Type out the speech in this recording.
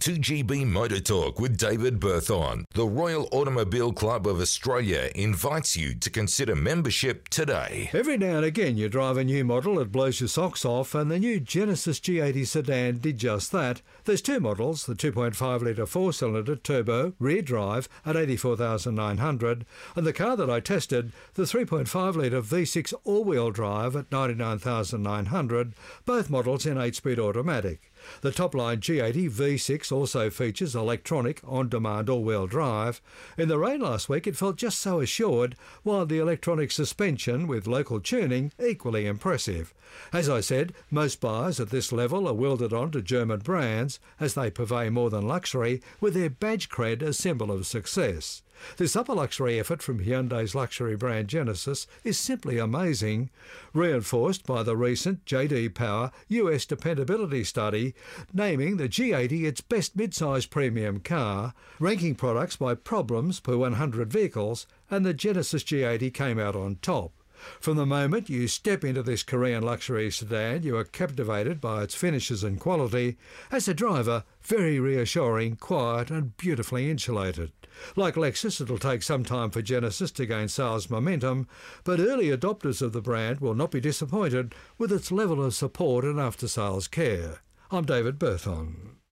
2GB Motor Talk with David Berthon. The Royal Automobile Club of Australia invites you to consider membership today. Every now and again you drive a new model that blows your socks off, and the new Genesis G80 sedan did just that. There's two models, the 2.5 litre four-cylinder turbo rear drive at 84,900 and the car that I tested, the 3.5 litre V6 all-wheel drive at 99,900, both models in 8-speed automatic. The top-line G80 V6 also features electronic on-demand all-wheel drive. In the rain last week it felt just so assured, while the electronic suspension with local tuning equally impressive. As I said, most buyers at this level are wilted on to German brands as they purvey more than luxury, with their badge cred a symbol of success. This upper luxury effort from Hyundai's luxury brand Genesis is simply amazing, reinforced by the recent JD Power US dependability study, naming the G80 its best mid-size premium car, ranking products by problems per 100 vehicles, and the Genesis G80 came out on top. From the moment you step into this Korean luxury sedan, you are captivated by its finishes and quality. As a driver, very reassuring, quiet and beautifully insulated. Like Lexus, it'll take some time for Genesis to gain sales momentum, but early adopters of the brand will not be disappointed with its level of support and after-sales care. I'm David Berthon.